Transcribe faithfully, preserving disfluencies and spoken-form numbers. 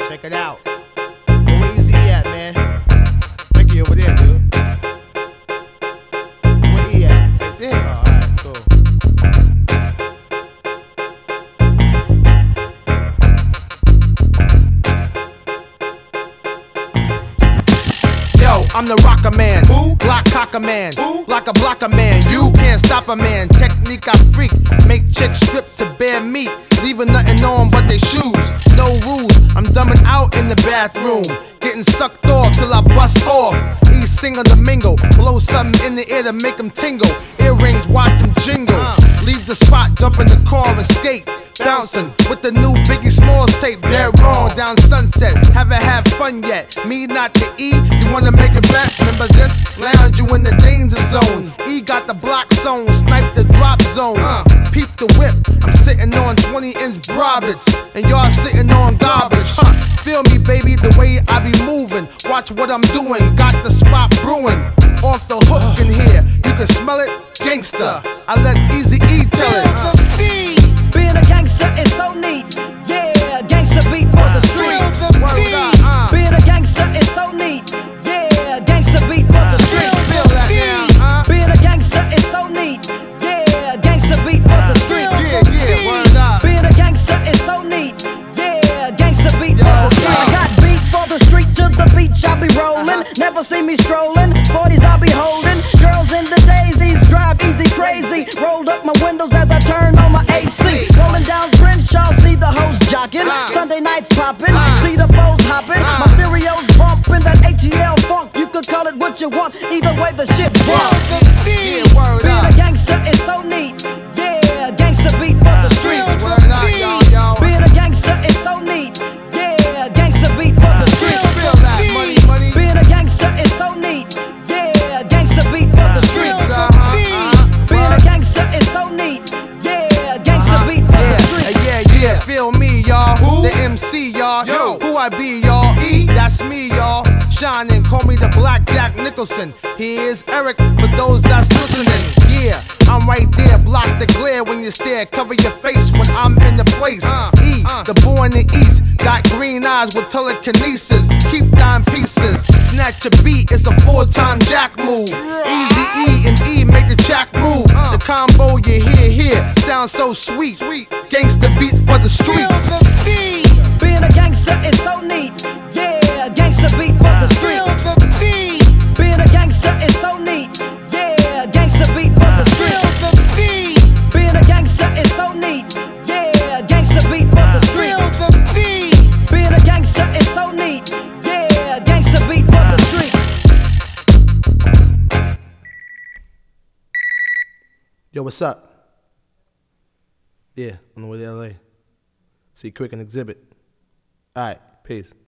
Check it out. Where Easy at, man? Ricky over there, dude. Where he at? Right there. Oh, alright, cool. Yo, I'm the rocker man. Who? Block cocker man. Who? Like a blocker man. You can't stop a man. Technique I freak. Make chicks strip to bare meat. Leaving nothing on but their shoes. No rules. I'm dumbing out in the bathroom. Getting sucked off till I bust off. East Single Domingo. Blow something in the air to make them tingle. Earrings, watch them jingle. Leave the spot, jump in the car and skate. Bouncing with the new Biggie Smalls tape. Dead wrong down Sunset. Haven't had fun yet. Me not the E. You wanna make it back? Remember this? Lounge you in the danger zone. E got the block zone. Snipe the drop zone. Uh, peep the whip. I'm sitting on twenty inch Brabants. And y'all sitting on garbage. Huh. Feel me, baby, the way I be moving. Watch what I'm doing. Got the spot brewing. Off the hook in here. You can smell it? Gangsta. I let Easy E tell it. Uh. Being a gangster is so neat. Yeah, gangster beat for the streets. Word up, uh. Being a gangster is so neat. Yeah, gangster beat for the streets. Feel that now, uh. Being a gangster is so neat. Yeah, gangster beat for the streets. Yeah, yeah, word up. Being a gangster is so neat. Yeah, gangster beat for the streets. I got beat for the street to the beach. I be rolling. Never see me strolling. forties I be holding. Girls in the daisies drive easy crazy. Rolled up my windows as I turn on my A C. Rolling down Crenshaw, see the hoes jocking. Sunday nights popping, see the foes hopping. My stereos bumping that A T L funk. You could call it what you want. Either way, the shit bumps. Yeah, word Being up. a gangster is so neat. Yeah, gangster beat for the streets. Word up, y'all, y'all. Being a gangster is so neat. Yeah, gangster beat for the streets. Feel that money, money. Being a gangster is so neat. Yeah, gangster beat for the streets. Uh-huh, uh-huh. Being a gangster is so neat. Yeah, gangster beat for the streets. Yeah, yeah, yeah. Feel me, y'all. The M C, y'all. Yo. Who I be, y'all? E, that's me, y'all. Shining, call me the Black Jack Nicholson. Here's Eric for those that's listening. Yeah, I'm right there. Block the glare when you stare. Cover your face when I'm in the place. E, the boy in the East. Got green eyes with telekinesis. Keep dying pieces. Snatch a beat, it's a four-time jack move. Easy E and E make a jack move. The combo you hear here sounds so sweet. Gangsta beats for the streets. Being a gangster is so neat. Yeah, gangster beat for the streets. Being a gangster is so neat. Yeah, gangster beat for the streets. Being a gangster is so neat. Yeah, gangster beat for the streets. Being a gangster is so neat. Yeah, gangster beat for the streets. Yo, what's up? Yeah, on the way to L A. See Quick and Exhibit. Alright, peace.